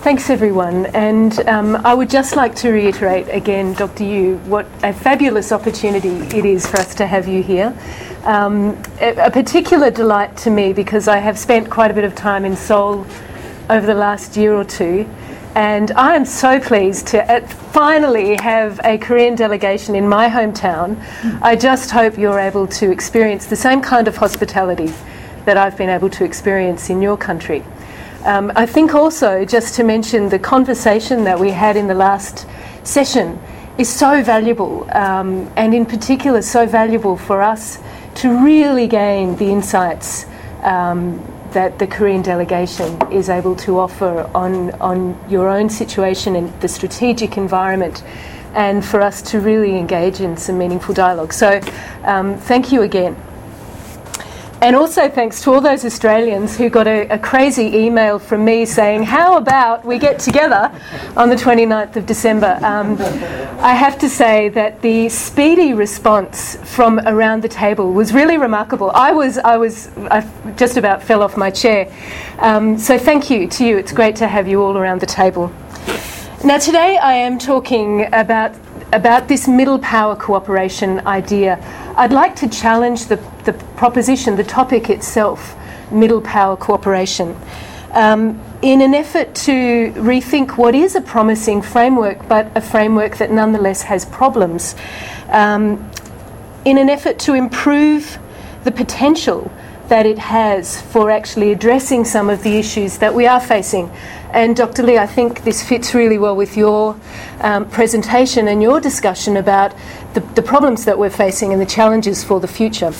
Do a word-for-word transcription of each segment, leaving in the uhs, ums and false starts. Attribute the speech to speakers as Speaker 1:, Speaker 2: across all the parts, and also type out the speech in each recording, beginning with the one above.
Speaker 1: thanks everyone. And um, I would just like to reiterate again, Doctor Yu, what a fabulous opportunity it is for us to have you here. Um, a, a particular delight to me because I have spent quite a bit of time in Seoul over the last year or two. And I am so pleased to uh, finally have a Korean delegation in my hometown. I just hope you're able to experience the same kind of hospitality that I've been able to experience in your country. Um, I think also, just to mention, the conversation that we had in the last session is so valuable, um, and in particular so valuable for us to really gain the insights um, that the Korean delegation is able to offer on, on your own situation and the strategic environment, and for us to really engage in some meaningful dialogue. So um, thank you again. And also thanks to all those Australians who got a, a crazy email from me saying, how about we get together on the twenty-ninth of December? Um, I have to say that the speedy response from around the table was really remarkable. I was, I was, I just about fell off my chair. Um, so thank you to you. It's great to have you all around the table. Now today I am talking about about this middle power cooperation idea. I'd like to challenge the, the proposition, the topic itself, middle power cooperation, um, in an effort to rethink what is a promising framework, but a framework that nonetheless has problems, um, in an effort to improve the potential that it has for actually addressing some of the issues that we are facing. And Doctor Lee, I think this fits really well with your um, presentation and your discussion about the, the problems that we're facing and the challenges for the future.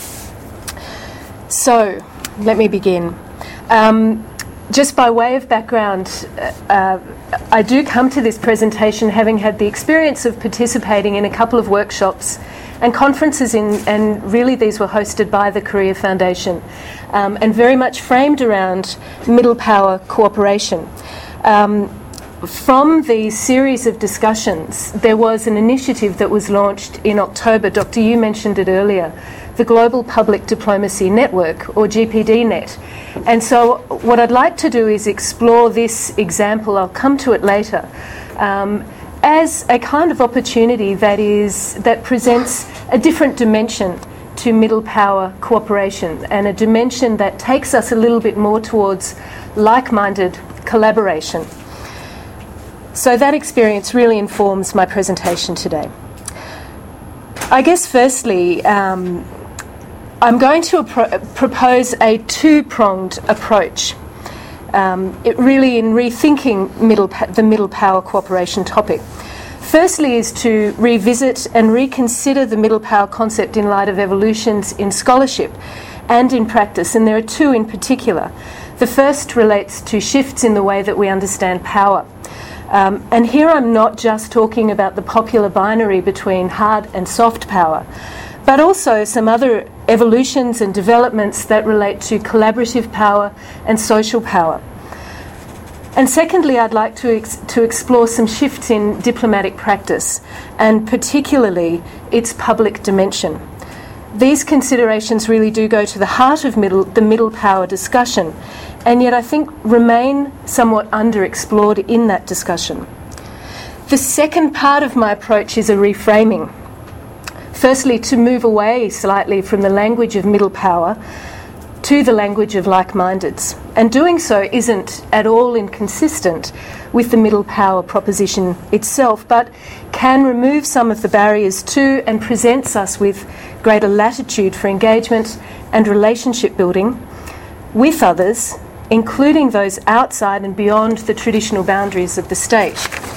Speaker 1: So, let me begin. Um, just by way of background, uh, I do come to this presentation having had the experience of participating in a couple of workshops and conferences, in, and really these were hosted by the Korea Foundation, um, and very much framed around middle power cooperation. Um, from the series of discussions, there was an initiative that was launched in October. Doctor Yu mentioned it earlier, the Global Public Diplomacy Network, or G P D net. And so what I'd like to do is explore this example, I'll come to it later, um, as a kind of opportunity that is that presents a different dimension to middle power cooperation, and a dimension that takes us a little bit more towards like-minded collaboration. So that experience really informs my presentation today. I guess firstly, um, I'm going to appro- propose a two-pronged approach. Um, it really in rethinking middle pa- the middle power cooperation topic. Firstly is to revisit and reconsider the middle power concept in light of evolutions in scholarship and in practice, and there are two in particular. The first relates to shifts in the way that we understand power. Um, and here I'm not just talking about the popular binary between hard and soft power, but also some other evolutions and developments that relate to collaborative power and social power. And secondly, I'd like to ex- to explore some shifts in diplomatic practice, and particularly its public dimension. These considerations really do go to the heart of middle, the middle power discussion, and yet I think remain somewhat underexplored in that discussion. The second part of my approach is a reframing. Firstly, to move away slightly from the language of middle power to the language of like-mindeds. And doing so isn't at all inconsistent with the middle power proposition itself, but can remove some of the barriers to and presents us with greater latitude for engagement and relationship building with others, including those outside and beyond the traditional boundaries of the state.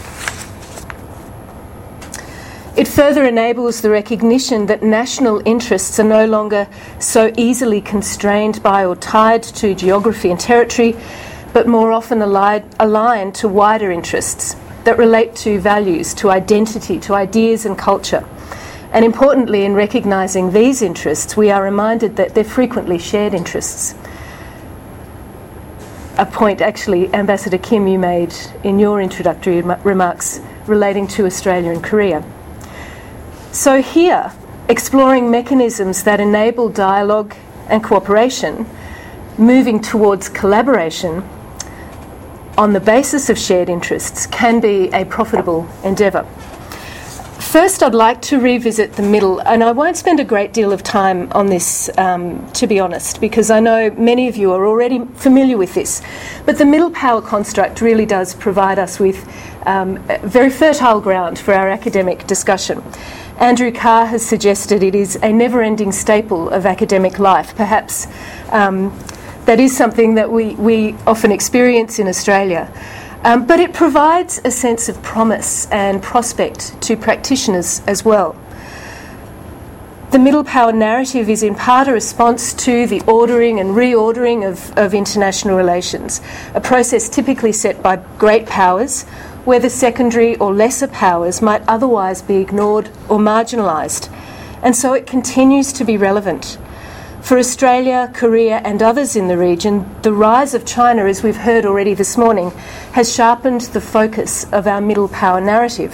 Speaker 1: It further enables the recognition that national interests are no longer so easily constrained by or tied to geography and territory, but more often allied, aligned to wider interests that relate to values, to identity, to ideas and culture. And importantly, in recognising these interests, we are reminded that they're frequently shared interests. A point, actually, Ambassador Kim, you made in your introductory rem- remarks relating to Australia and Korea. So here, exploring mechanisms that enable dialogue and cooperation, moving towards collaboration, on the basis of shared interests can be a profitable endeavour. First, I'd like to revisit the middle, and I won't spend a great deal of time on this, um, to be honest, because I know many of you are already familiar with this. But the middle power construct really does provide us with um, very fertile ground for our academic discussion. Andrew Carr has suggested it is a never-ending staple of academic life. Perhaps um, that is something that we, we often experience in Australia. Um, but it provides a sense of promise and prospect to practitioners as well. The middle power narrative is in part a response to the ordering and reordering of, of international relations, a process typically set by great powers, where the secondary or lesser powers might otherwise be ignored or marginalised. And so it continues to be relevant. For Australia, Korea and others in the region, the rise of China, as we've heard already this morning, has sharpened the focus of our middle power narrative.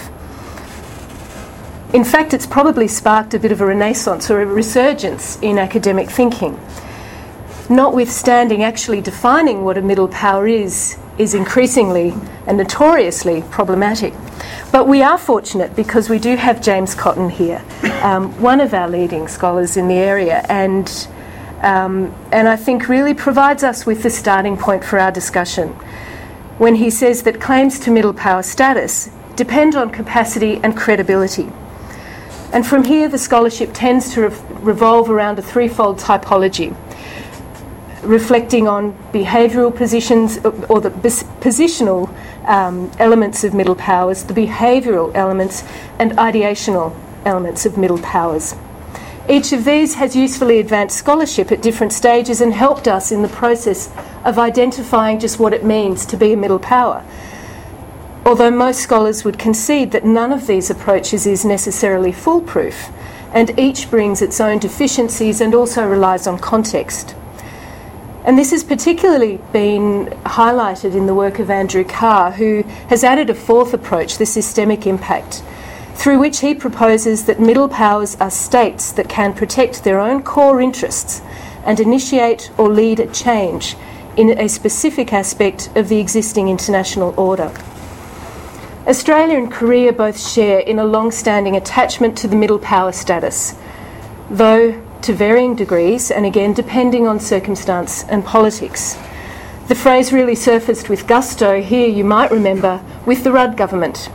Speaker 1: In fact, it's probably sparked a bit of a renaissance or a resurgence in academic thinking. Notwithstanding actually defining what a middle power is, is increasingly and notoriously problematic. But we are fortunate because we do have James Cotton here, um, one of our leading scholars in the area, and Um, and I think really provides us with the starting point for our discussion when he says that claims to middle power status depend on capacity and credibility. And from here the scholarship tends to re- revolve around a threefold typology, reflecting on behavioural positions or the bis- positional um, elements of middle powers, the behavioural elements and ideational elements of middle powers. Each of these has usefully advanced scholarship at different stages and helped us in the process of identifying just what it means to be a middle power. Although most scholars would concede that none of these approaches is necessarily foolproof, and each brings its own deficiencies and also relies on context. And this has particularly been highlighted in the work of Andrew Carr, who has added a fourth approach, the systemic impact, through which he proposes that middle powers are states that can protect their own core interests and initiate or lead a change in a specific aspect of the existing international order. Australia and Korea both share in a long-standing attachment to the middle power status, though to varying degrees and again depending on circumstance and politics. The phrase really surfaced with gusto here, you might remember, with the Rudd government.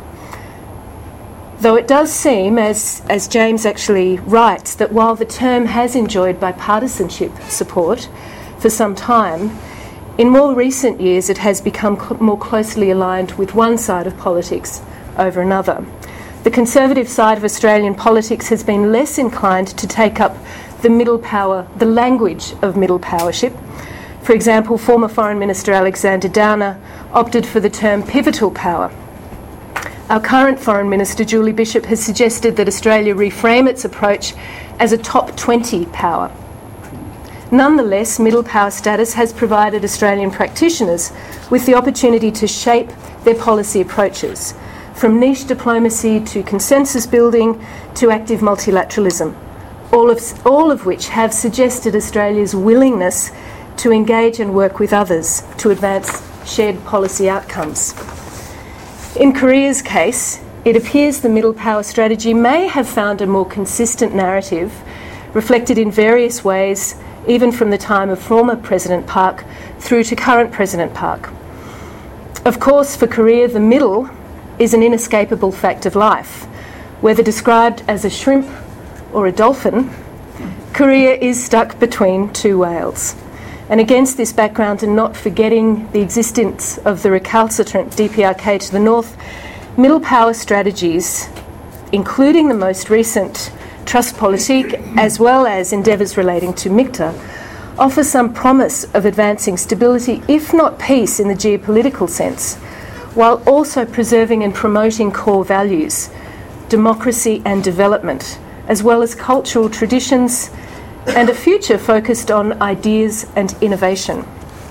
Speaker 1: Though it does seem, as, as James actually writes, that while the term has enjoyed bipartisanship support for some time, in more recent years it has become cl- more closely aligned with one side of politics over another. The conservative side of Australian politics has been less inclined to take up the middle power, the language of middle powership. For example, former Foreign Minister Alexander Downer opted for the term pivotal power. Our current Foreign Minister, Julie Bishop, has suggested that Australia reframe its approach as a top twenty power. Nonetheless, middle power status has provided Australian practitioners with the opportunity to shape their policy approaches, from niche diplomacy to consensus building to active multilateralism, all of, all of which have suggested Australia's willingness to engage and work with others to advance shared policy outcomes. In Korea's case, it appears the middle power strategy may have found a more consistent narrative, reflected in various ways, even from the time of former President Park through to current President Park. Of course, for Korea, the middle is an inescapable fact of life. Whether described as a shrimp or a dolphin, Korea is stuck between two whales. And against this background, and not forgetting the existence of the recalcitrant D P R K to the north, middle power strategies, including the most recent Trustpolitik, as well as endeavours relating to MICTA, offer some promise of advancing stability, if not peace in the geopolitical sense, while also preserving and promoting core values, democracy and development, as well as cultural traditions, and a future focused on ideas and innovation.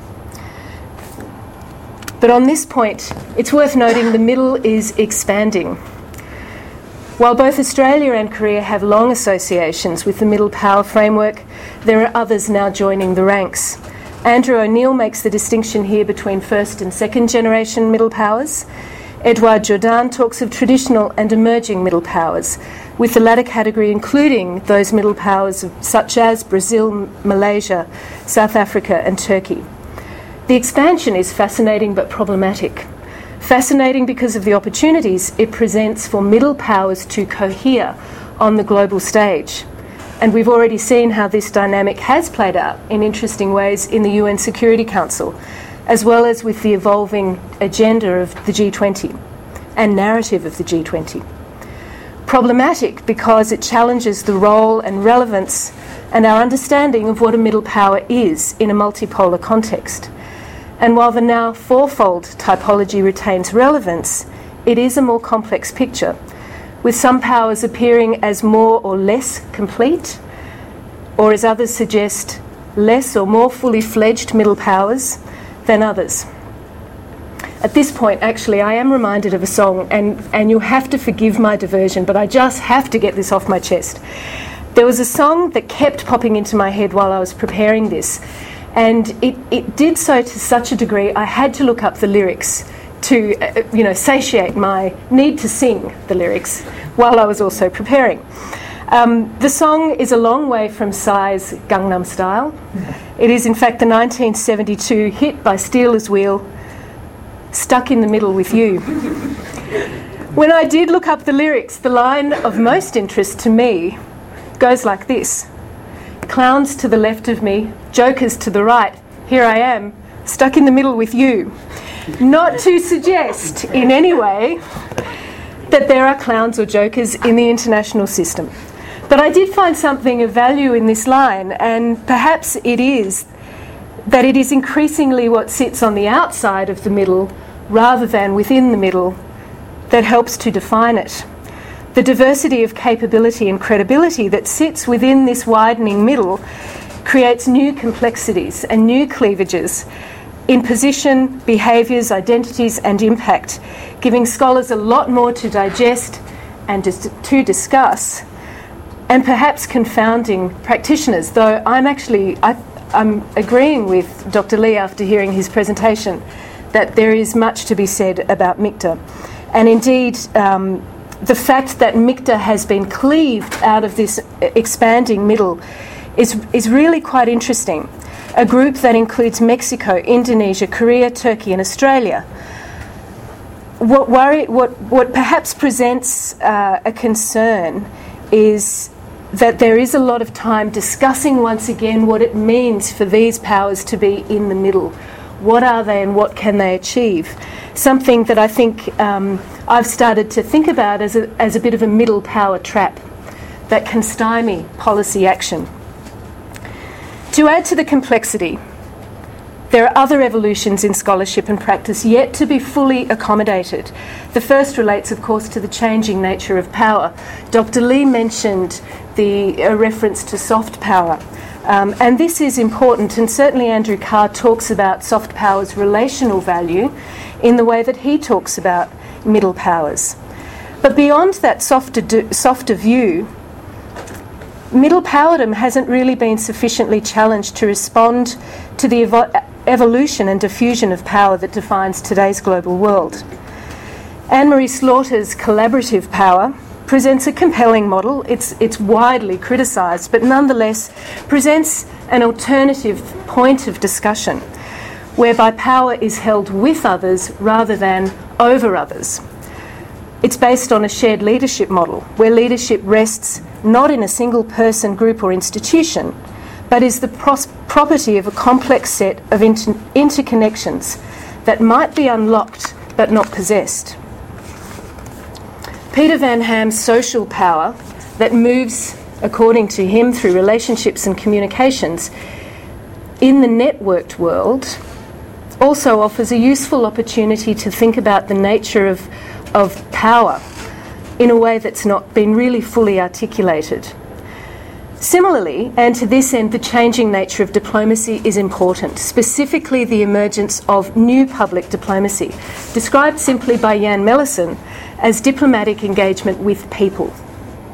Speaker 1: But on this point, it's worth noting the middle is expanding. While both Australia and Korea have long associations with the middle power framework, there are others now joining the ranks. Andrew O'Neill makes the distinction here between first and second generation middle powers. Edouard Jourdan talks of traditional and emerging middle powers, with the latter category including those middle powers such as Brazil, Malaysia, South Africa and Turkey. The expansion is fascinating but problematic. Fascinating because of the opportunities it presents for middle powers to cohere on the global stage. And we've already seen how this dynamic has played out in interesting ways in the U N Security Council, as well as with the evolving agenda of the G twenty and narrative of the G twenty. Problematic because it challenges the role and relevance and our understanding of what a middle power is in a multipolar context. And while the now fourfold typology retains relevance, it is a more complex picture, with some powers appearing as more or less complete, or as others suggest, less or more fully fledged middle powers than others. At this point, actually, I am reminded of a song, and, and you'll have to forgive my diversion, but I just have to get this off my chest. There was a song that kept popping into my head while I was preparing this, and it, it did so to such a degree I had to look up the lyrics to uh, you know, satiate my need to sing the lyrics while I was also preparing. Um, the song is a long way from Psy's Gangnam Style. It is in fact the nineteen seventy-two hit by Stealers Wheel, Stuck in the Middle with You. When I did look up the lyrics, the line of most interest to me goes like this: clowns to the left of me, jokers to the right, here I am, stuck in the middle with you. Not to suggest in any way that there are clowns or jokers in the international system. But I did find something of value in this line, and perhaps it is that it is increasingly what sits on the outside of the middle rather than within the middle that helps to define it. The diversity of capability and credibility that sits within this widening middle creates new complexities and new cleavages in position, behaviours, identities and impact, giving scholars a lot more to digest and to discuss, and perhaps confounding practitioners, though I'm actually I, I'm agreeing with Doctor Lee after hearing his presentation that there is much to be said about MICTA. And indeed, um, the fact that MICTA has been cleaved out of this expanding middle is, is really quite interesting. A group that includes Mexico, Indonesia, Korea, Turkey and Australia. What, worry, what, what perhaps presents uh, a concern is that there is a lot of time discussing once again what it means for these powers to be in the middle. What are they and what can they achieve? Something that I think um, I've started to think about as a, as a bit of a middle power trap that can stymie policy action. To add to the complexity, there are other evolutions in scholarship and practice yet to be fully accommodated. The first relates, of course, to the changing nature of power. Doctor Lee mentioned the uh, reference to soft power. Um, and this is important, and certainly Andrew Carr talks about soft power's relational value in the way that he talks about middle powers. But beyond that softer, do, softer view, middle powerdom hasn't really been sufficiently challenged to respond to the evo- evolution and diffusion of power that defines today's global world. Anne-Marie Slaughter's collaborative power presents a compelling model. It's, it's widely criticised, but nonetheless presents an alternative point of discussion whereby power is held with others rather than over others. It's based on a shared leadership model where leadership rests not in a single person, group or institution, but is the pros- property of a complex set of inter- interconnections that might be unlocked but not possessed. Peter Van Ham's social power that moves, according to him, through relationships and communications in the networked world also offers a useful opportunity to think about the nature of, of power in a way that's not been really fully articulated. Similarly, and to this end, the changing nature of diplomacy is important, specifically the emergence of new public diplomacy, described simply by Jan Mellison as diplomatic engagement with people.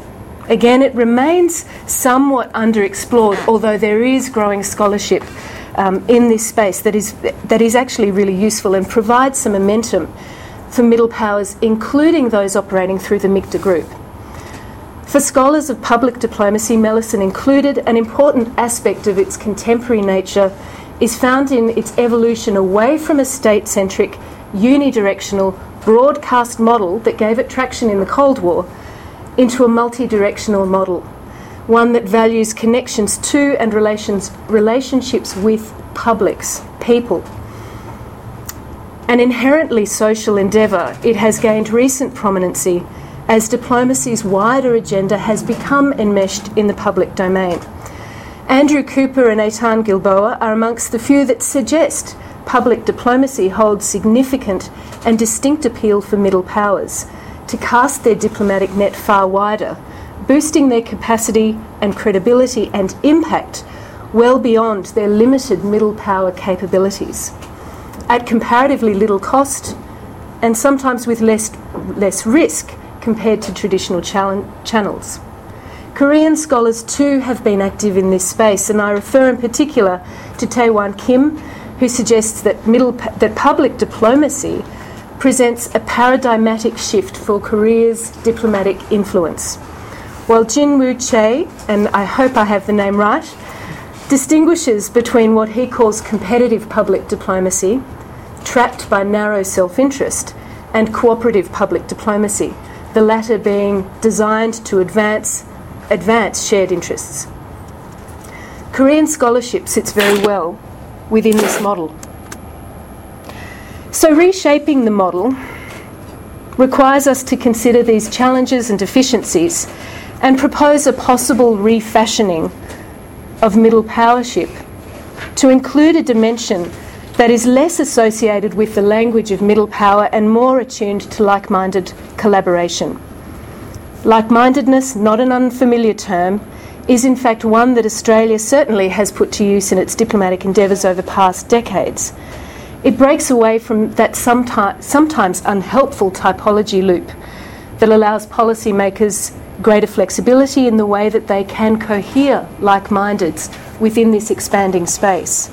Speaker 1: Again, it remains somewhat underexplored, although there is growing scholarship um, in this space that is that is actually really useful and provides some momentum for middle powers, including those operating through the MICTA group. For scholars of public diplomacy, Meleson included, an important aspect of its contemporary nature is found in its evolution away from a state-centric, unidirectional, broadcast model that gave it traction in the Cold War into a multi-directional model, one that values connections to and relations, relationships with publics, people. An inherently social endeavour, it has gained recent prominency as diplomacy's wider agenda has become enmeshed in the public domain. Andrew Cooper and Eitan Gilboa are amongst the few that suggest public diplomacy holds significant and distinct appeal for middle powers to cast their diplomatic net far wider, boosting their capacity and credibility and impact well beyond their limited middle power capabilities, at comparatively little cost and sometimes with less, less risk compared to traditional chal- channels. Korean scholars too have been active in this space, and I refer in particular to Tae-Wan Kim, who suggests that, middle, that public diplomacy presents a paradigmatic shift for Korea's diplomatic influence, while Jin Woo Chae, and I hope I have the name right, distinguishes between what he calls competitive public diplomacy, trapped by narrow self-interest, and cooperative public diplomacy, the latter being designed to advance advance shared interests. Korean scholarship sits very well within this model. So reshaping the model requires us to consider these challenges and deficiencies and propose a possible refashioning of middle powership to include a dimension that is less associated with the language of middle power and more attuned to like-minded collaboration. Like-mindedness, not an unfamiliar term, is in fact one that Australia certainly has put to use in its diplomatic endeavours over past decades. It breaks away from that someti- sometimes unhelpful typology loop that allows policymakers greater flexibility in the way that they can cohere like-mindeds within this expanding space.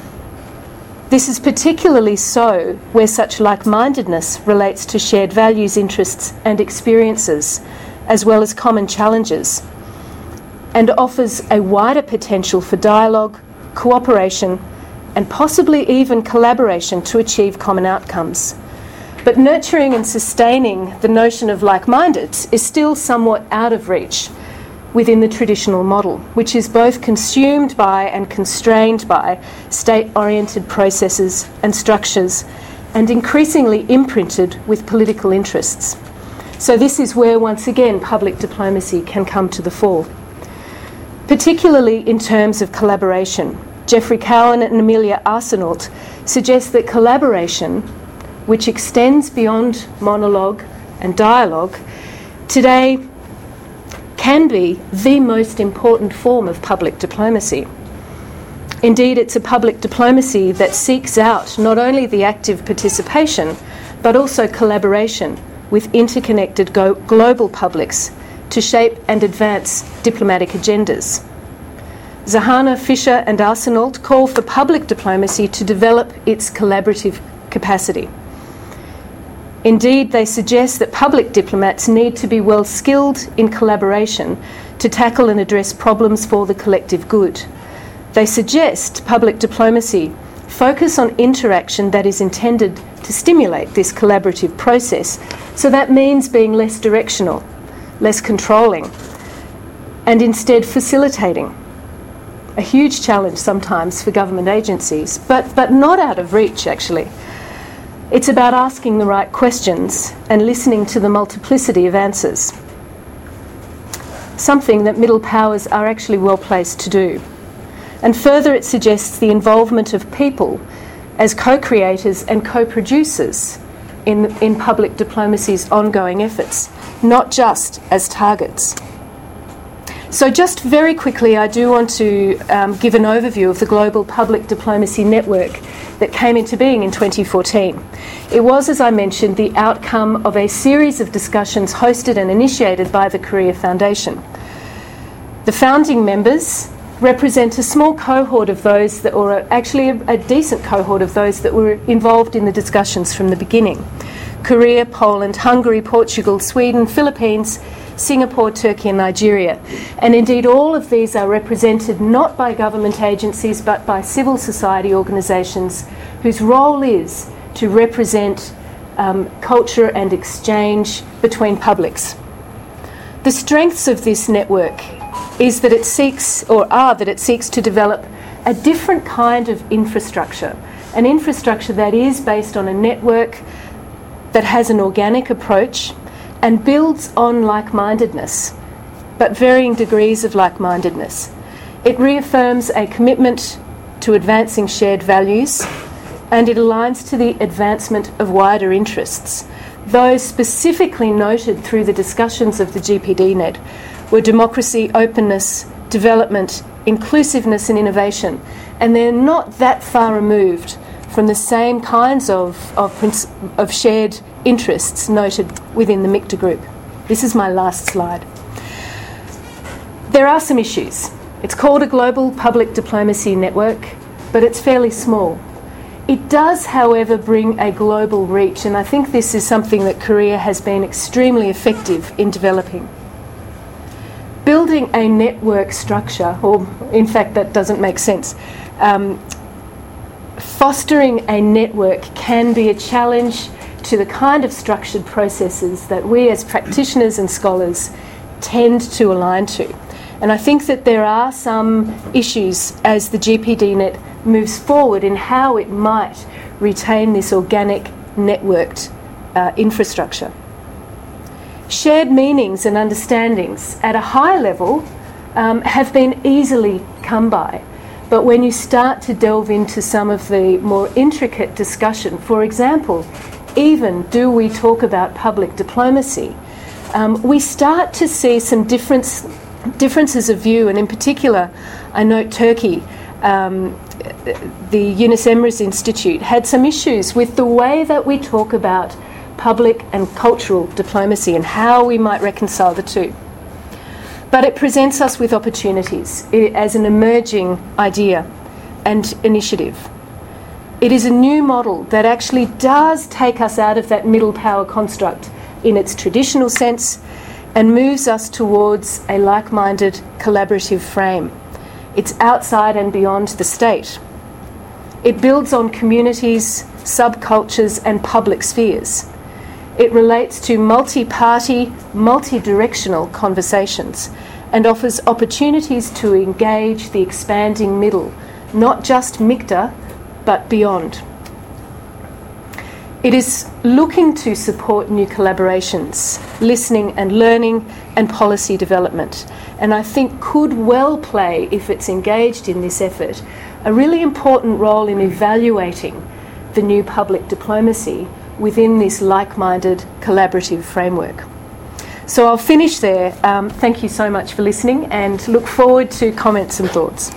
Speaker 1: This is particularly so where such like-mindedness relates to shared values, interests and experiences, as well as common challenges, and offers a wider potential for dialogue, cooperation, and possibly even collaboration to achieve common outcomes. But nurturing and sustaining the notion of like-mindeds is still somewhat out of reach within the traditional model, which is both consumed by and constrained by state-oriented processes and structures, and increasingly imprinted with political interests. So this is where, once again, public diplomacy can come to the fore. Particularly in terms of collaboration, Geoffrey Cowan and Amelia Arsenault suggest that collaboration, which extends beyond monologue and dialogue, today can be the most important form of public diplomacy. Indeed, it's a public diplomacy that seeks out not only the active participation, but also collaboration with interconnected go- global publics to shape and advance diplomatic agendas. Zahana, Fisher and Arsenault call for public diplomacy to develop its collaborative capacity. Indeed, they suggest that public diplomats need to be well skilled in collaboration to tackle and address problems for the collective good. They suggest public diplomacy focus on interaction that is intended to stimulate this collaborative process. So that means being less directional, less controlling, and instead facilitating. A huge challenge sometimes for government agencies, but, but not out of reach actually. It's about asking the right questions and listening to the multiplicity of answers, something that middle powers are actually well placed to do. And further, it suggests the involvement of people as co-creators and co-producers in, in public diplomacy's ongoing efforts, not just as targets. So just very quickly, I do want to um, give an overview of the Global Public Diplomacy Network that came into being in twenty fourteen. It was, as I mentioned, the outcome of a series of discussions hosted and initiated by the Korea Foundation. The founding members represent a small cohort of those that, or actually a, a decent cohort of those that were involved in the discussions from the beginning. Korea, Poland, Hungary, Portugal, Sweden, Philippines, Singapore, Turkey and Nigeria. And indeed all of these are represented not by government agencies but by civil society organisations whose role is to represent um, culture and exchange between publics. The strengths of this network is that it seeks, or are that it seeks to develop a different kind of infrastructure, an infrastructure that is based on a network that has an organic approach and builds on like-mindedness, but varying degrees of like-mindedness. It reaffirms a commitment to advancing shared values, and it aligns to the advancement of wider interests. Those specifically noted through the discussions of the G P D net were democracy, openness, development, inclusiveness and innovation, and they're not that far removed from the same kinds of, of, of shared interests noted within the MICTA group. This is my last slide. There are some issues. It's called a Global Public Diplomacy Network, but it's fairly small. It does, however, bring a global reach, and I think this is something that Korea has been extremely effective in developing. Building a network structure, or in fact that doesn't make sense, um, fostering a network can be a challenge to the kind of structured processes that we as practitioners and scholars tend to align to. And I think that there are some issues as the G P D net moves forward in how it might retain this organic, networked uh, infrastructure. Shared meanings and understandings at a high level um, have been easily come by. But when you start to delve into some of the more intricate discussion, for example, even do we talk about public diplomacy, um, we start to see some difference, differences of view, and in particular, I note Turkey, um, the Yunus Emre's Institute, had some issues with the way that we talk about public and cultural diplomacy and how we might reconcile the two. But it presents us with opportunities as an emerging idea and initiative. It is a new model that actually does take us out of that middle power construct in its traditional sense and moves us towards a like-minded collaborative frame. It's outside and beyond the state. It builds on communities, subcultures and public spheres. It relates to multi-party, multi-directional conversations and offers opportunities to engage the expanding middle, not just MICTA, but beyond. It is looking to support new collaborations, listening and learning, and policy development, and I think could well play, if it's engaged in this effort, a really important role in evaluating the new public diplomacy within this like-minded collaborative framework. So I'll finish there. Um, thank you so much for listening and look forward to comments and thoughts.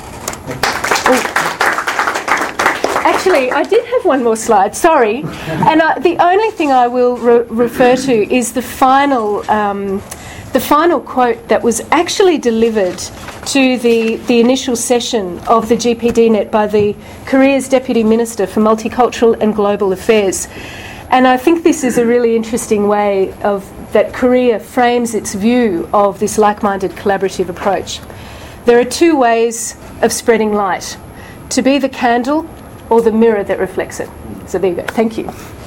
Speaker 1: Actually, I did have one more slide, sorry. And uh, the only thing I will re- refer to is the final, um, the final quote that was actually delivered to the, the initial session of the G P D net by the Korea's Deputy Minister for Multicultural and Global Affairs. And I think this is a really interesting way of that Korea frames its view of this like-minded collaborative approach. There are two ways of spreading light: to be the candle or the mirror that reflects it. So there you go. Thank you.